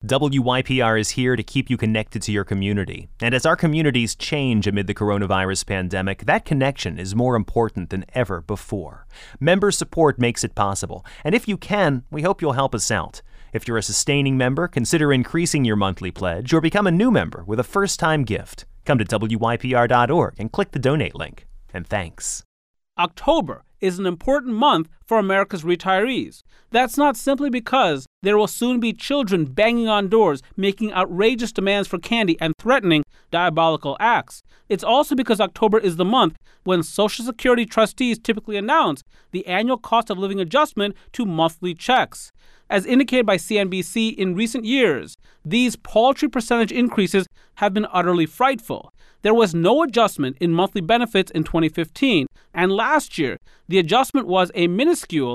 WYPR is here to keep you connected to your community. And as our communities change amid the coronavirus pandemic, that connection is more important than ever before. Member support makes it possible. And if you can, we hope you'll help us out. If you're a sustaining member, consider increasing your monthly pledge or become a new member with a first-time gift. Come to WYPR.org and click the donate link. And thanks. October is an important month for America's retirees. That's not simply because there will soon be children banging on doors, making outrageous demands for candy and threatening diabolical acts. It's also because October is the month when Social Security trustees typically announce the annual cost of living adjustment to monthly checks. As indicated by CNBC in recent years, these paltry percentage increases have been utterly frightful. There was no adjustment in monthly benefits in 2015, and last year, the adjustment was a minuscule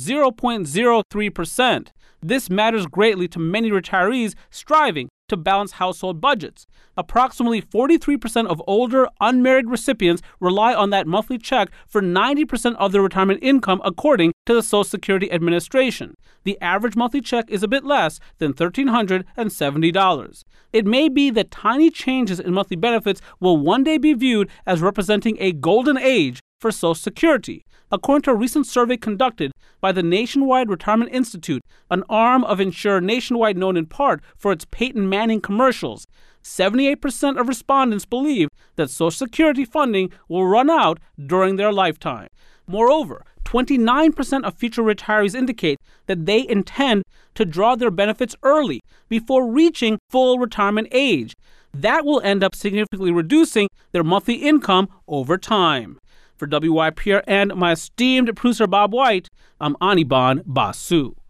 0.03%. This matters greatly to many retirees striving to balance household budgets. Approximately 43% of older, unmarried recipients rely on that monthly check for 90% of their retirement income, according to the Social Security Administration. The average monthly check is a bit less than $1,370. It may be that tiny changes in monthly benefits will one day be viewed as representing a golden age for Social Security. According to a recent survey conducted by the Nationwide Retirement Institute, an arm of Insure Nationwide known in part for its Peyton Manning commercials, 78% of respondents believe that Social Security funding will run out during their lifetime. Moreover, 29% of future retirees indicate that they intend to draw their benefits early before reaching full retirement age. That will end up significantly reducing their monthly income over time. For WYPR and my esteemed producer Bob White, I'm Anirban Basu.